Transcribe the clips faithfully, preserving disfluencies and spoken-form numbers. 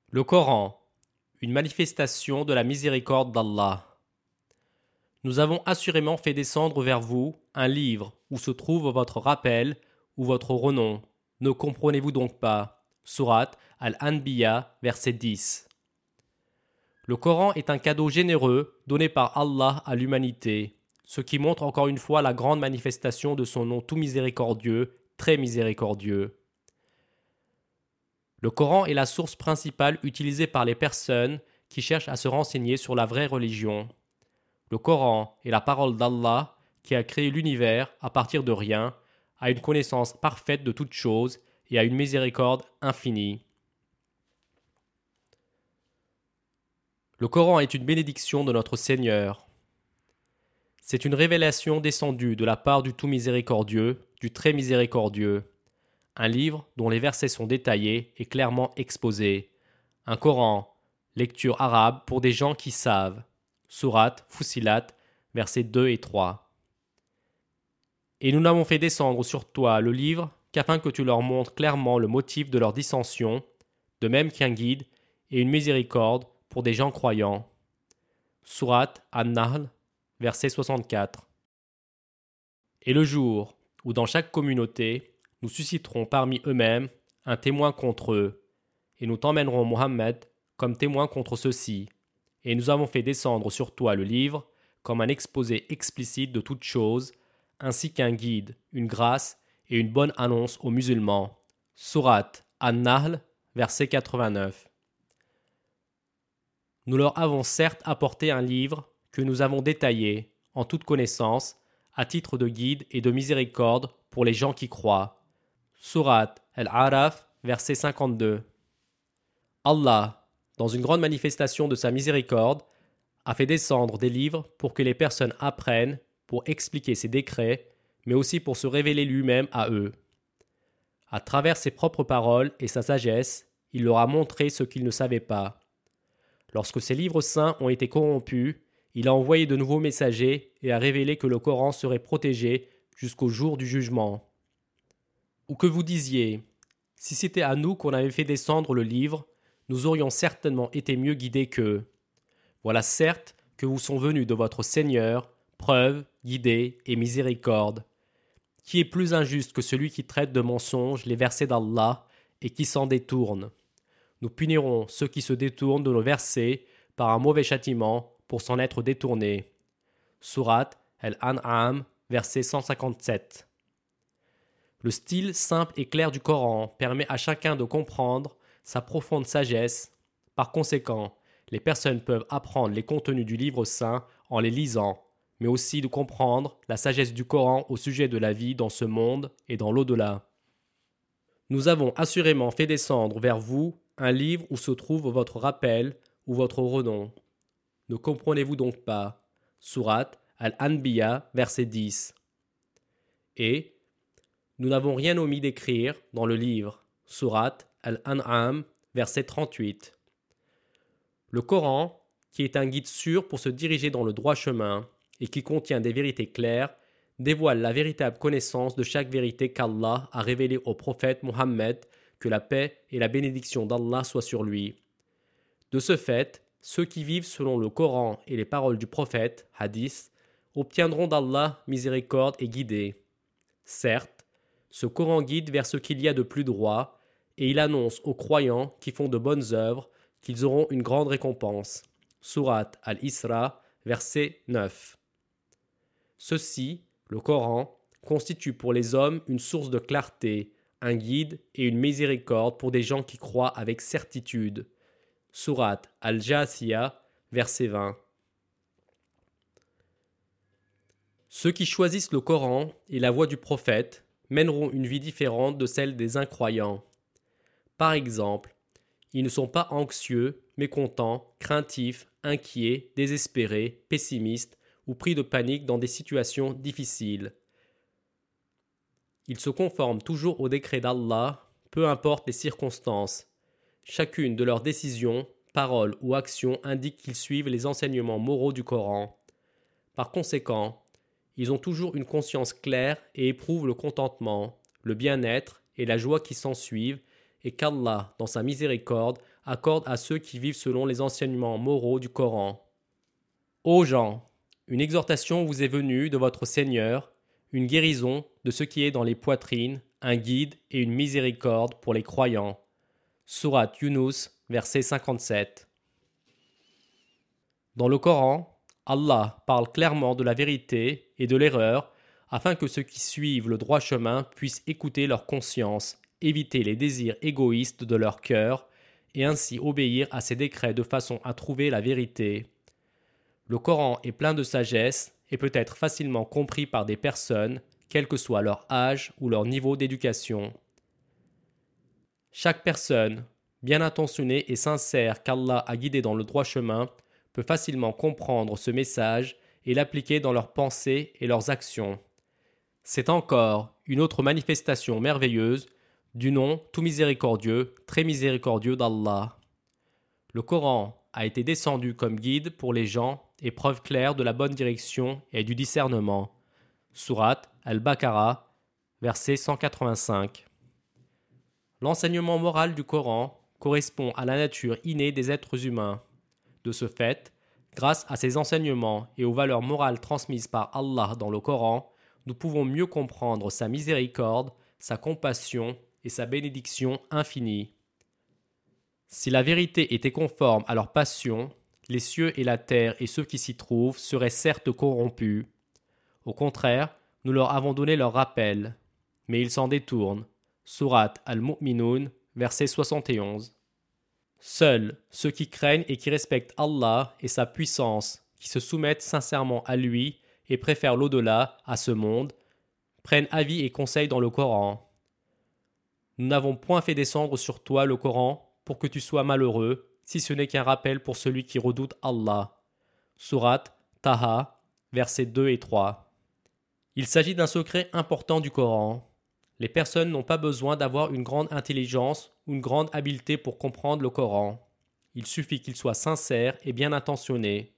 Le Coran, une manifestation de la miséricorde d'Allah. Nous avons assurément fait descendre vers vous un livre où se trouve votre rappel ou votre renom. Ne comprenez-vous donc pas? Sourate Al-Anbiya, verset dix. Le Coran est un cadeau généreux donné par Allah à l'humanité, ce qui montre encore une fois la grande manifestation de son nom tout miséricordieux, très miséricordieux. Le Coran est la source principale utilisée par les personnes qui cherchent à se renseigner sur la vraie religion. Le Coran est la parole d'Allah qui a créé l'univers à partir de rien, a une connaissance parfaite de toutes choses et a une miséricorde infinie. Le Coran est une bénédiction de notre Seigneur. C'est une révélation descendue de la part du tout miséricordieux, du très miséricordieux. Un livre dont les versets sont détaillés et clairement exposés. Un Coran, lecture arabe pour des gens qui savent. Sourate Fussilat, versets deux et trois. Et nous n'avons fait descendre sur toi le livre qu'afin que tu leur montres clairement le motif de leur dissension, de même qu'un guide et une miséricorde pour des gens croyants. Sourate An-Nahl, verset soixante-quatre. Et le jour où dans chaque communauté, nous susciterons parmi eux-mêmes un témoin contre eux, et nous t'emmènerons Mohammed comme témoin contre ceux-ci, et nous avons fait descendre sur toi le livre comme un exposé explicite de toutes choses, ainsi qu'un guide, une grâce et une bonne annonce aux musulmans. Sourate An-Nahl, verset quatre-vingt-neuf. Nous leur avons certes apporté un livre que nous avons détaillé, en toute connaissance, à titre de guide et de miséricorde pour les gens qui croient. Sourate Al-A'raf, verset cinquante-deux. Allah, dans une grande manifestation de sa miséricorde, a fait descendre des livres pour que les personnes apprennent, pour expliquer ses décrets, mais aussi pour se révéler lui-même à eux. À travers ses propres paroles et sa sagesse, il leur a montré ce qu'ils ne savaient pas. Lorsque ces livres saints ont été corrompus, il a envoyé de nouveaux messagers et a révélé que le Coran serait protégé jusqu'au jour du jugement. Ou que vous disiez, si c'était à nous qu'on avait fait descendre le livre, nous aurions certainement été mieux guidés qu'eux. Voilà certes que vous sont venus de votre Seigneur, preuve, guidée et miséricorde. Qui est plus injuste que celui qui traite de mensonges les versets d'Allah et qui s'en détourne? Nous punirons ceux qui se détournent de nos versets par un mauvais châtiment pour s'en être détournés. Sourate Al-An'am, verset cent cinquante-sept. Le style simple et clair du Coran permet à chacun de comprendre sa profonde sagesse. Par conséquent, les personnes peuvent apprendre les contenus du livre saint en les lisant, mais aussi de comprendre la sagesse du Coran au sujet de la vie dans ce monde et dans l'au-delà. Nous avons assurément fait descendre vers vous un livre où se trouve votre rappel ou votre renom. Ne comprenez-vous donc pas? Sourate Al-Anbiya, verset dix. Et nous n'avons rien omis d'écrire dans le livre. Sourate Al-An'am, verset trente-huit. Le Coran, qui est un guide sûr pour se diriger dans le droit chemin et qui contient des vérités claires, dévoile la véritable connaissance de chaque vérité qu'Allah a révélée au prophète Mohammed, que la paix et la bénédiction d'Allah soient sur lui. De ce fait, ceux qui vivent selon le Coran et les paroles du prophète, hadith, obtiendront d'Allah miséricorde et guidée. Certes, ce Coran guide vers ce qu'il y a de plus droit, et il annonce aux croyants qui font de bonnes œuvres qu'ils auront une grande récompense. Sourate Al-Isra, verset neuf. Ceci, le Coran, constitue pour les hommes une source de clarté, un guide et une miséricorde pour des gens qui croient avec certitude. Sourate Al-Jāthiyah, verset vingt. Ceux qui choisissent le Coran et la voie du prophète mèneront une vie différente de celle des incroyants. Par exemple, ils ne sont pas anxieux, mécontents, craintifs, inquiets, désespérés, pessimistes ou pris de panique dans des situations difficiles. Ils se conforment toujours au décret d'Allah, peu importe les circonstances. Chacune de leurs décisions, paroles ou actions indique qu'ils suivent les enseignements moraux du Coran. Par conséquent, ils ont toujours une conscience claire et éprouvent le contentement, le bien-être et la joie qui s'ensuivent, et qu'Allah, dans sa miséricorde, accorde à ceux qui vivent selon les enseignements moraux du Coran. Ô gens, une exhortation vous est venue de votre Seigneur, une guérison de ce qui est dans les poitrines, un guide et une miséricorde pour les croyants. Sourate Yunus, verset cinquante-sept. Dans le Coran, Allah parle clairement de la vérité et de l'erreur afin que ceux qui suivent le droit chemin puissent écouter leur conscience, éviter les désirs égoïstes de leur cœur et ainsi obéir à ses décrets de façon à trouver la vérité. Le Coran est plein de sagesse et peut être facilement compris par des personnes, quel que soit leur âge ou leur niveau d'éducation. Chaque personne, bien intentionnée et sincère qu'Allah a guidée dans le droit chemin, peut facilement comprendre ce message et l'appliquer dans leurs pensées et leurs actions. C'est encore une autre manifestation merveilleuse du nom tout miséricordieux, très miséricordieux d'Allah. Le Coran a été descendu comme guide pour les gens et preuve claire de la bonne direction et du discernement. Sourate Al-Baqarah, verset cent quatre-vingt-cinq. L'enseignement moral du Coran correspond à la nature innée des êtres humains. De ce fait, grâce à ces enseignements et aux valeurs morales transmises par Allah dans le Coran, nous pouvons mieux comprendre sa miséricorde, sa compassion et sa bénédiction infinie. Si la vérité était conforme à leur passion, les cieux et la terre et ceux qui s'y trouvent seraient certes corrompus. Au contraire, nous leur avons donné leur rappel, mais ils s'en détournent. Sourate Al-Mu'minun, verset soixante et onze. Seuls ceux qui craignent et qui respectent Allah et sa puissance, qui se soumettent sincèrement à lui et préfèrent l'au-delà à ce monde, prennent avis et conseil dans le Coran. Nous n'avons point fait descendre sur toi le Coran pour que tu sois malheureux, si ce n'est qu'un rappel pour celui qui redoute Allah. Sourate Taha, versets deux et trois. Il s'agit d'un secret important du Coran. Les personnes n'ont pas besoin d'avoir une grande intelligence ou une grande habileté pour comprendre le Coran. Il suffit qu'ils soient sincères et bien intentionnés.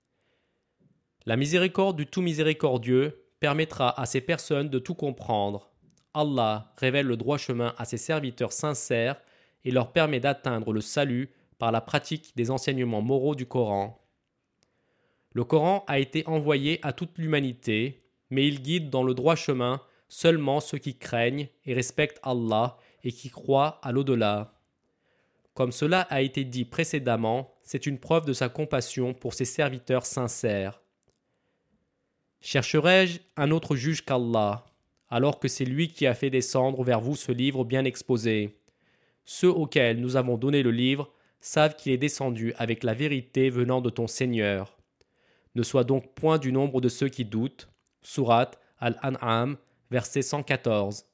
La miséricorde du tout miséricordieux permettra à ces personnes de tout comprendre. Allah révèle le droit chemin à ses serviteurs sincères et leur permet d'atteindre le salut par la pratique des enseignements moraux du Coran. Le Coran a été envoyé à toute l'humanité, mais il guide dans le droit chemin seulement ceux qui craignent et respectent Allah et qui croient à l'au-delà. Comme cela a été dit précédemment, c'est une preuve de sa compassion pour ses serviteurs sincères. Chercherai-je un autre juge qu'Allah, alors que c'est lui qui a fait descendre vers vous ce livre bien exposé? Ceux auxquels nous avons donné le livre savent qu'il est descendu avec la vérité venant de ton Seigneur. Ne sois donc point du nombre de ceux qui doutent. Sourate Al-An'am, verset cent quatorze.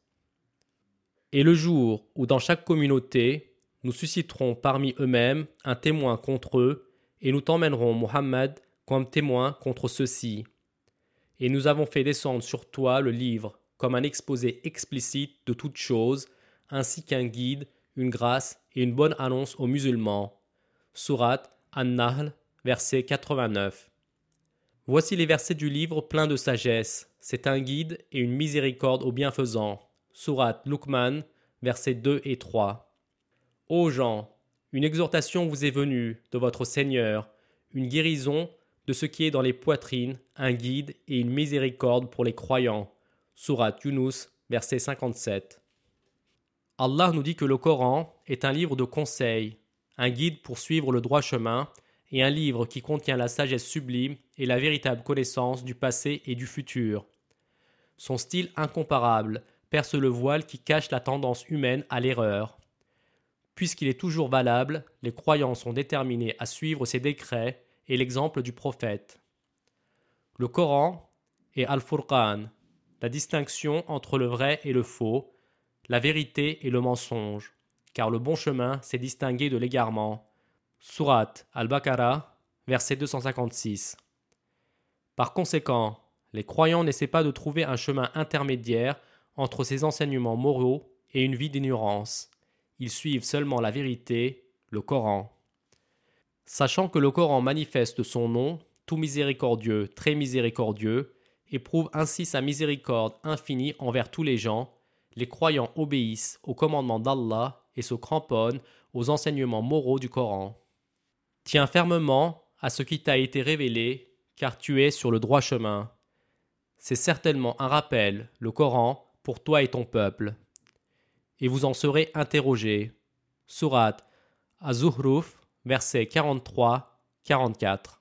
Et le jour où dans chaque communauté, nous susciterons parmi eux-mêmes un témoin contre eux, et nous t'emmènerons, Muhammad, comme témoin contre ceux-ci. Et nous avons fait descendre sur toi le livre, comme un exposé explicite de toutes choses, ainsi qu'un guide, une grâce et une bonne annonce aux musulmans. Sourate An-Nahl, verset quatre-vingt-neuf. Voici les versets du livre pleins de sagesse. C'est un guide et une miséricorde aux bienfaisants. Sourate Luqman, versets deux et trois. Ô gens, une exhortation vous est venue de votre Seigneur, une guérison de ce qui est dans les poitrines, un guide et une miséricorde pour les croyants. Sourate Yunus, verset cinquante-sept. Allah nous dit que le Coran est un livre de conseils, un guide pour suivre le droit chemin et un livre qui contient la sagesse sublime et la véritable connaissance du passé et du futur. Son style incomparable perce le voile qui cache la tendance humaine à l'erreur. Puisqu'il est toujours valable, les croyants sont déterminés à suivre ses décrets et l'exemple du prophète. Le Coran est Al-Furqan, la distinction entre le vrai et le faux, la vérité et le mensonge, car le bon chemin s'est distingué de l'égarement. Sourate Al-Baqarah, verset deux cent cinquante-six. Par conséquent, les croyants n'essaient pas de trouver un chemin intermédiaire entre ces enseignements moraux et une vie d'ignorance. Ils suivent seulement la vérité, le Coran. Sachant que le Coran manifeste son nom, tout miséricordieux, très miséricordieux, et prouve ainsi sa miséricorde infinie envers tous les gens, les croyants obéissent au commandement d'Allah et se cramponne aux enseignements moraux du Coran. Tiens fermement à ce qui t'a été révélé, car tu es sur le droit chemin. C'est certainement un rappel, le Coran, pour toi et ton peuple. Et vous en serez interrogés. Sourate Az-Zuhruf, versets quarante-trois à quarante-quatre.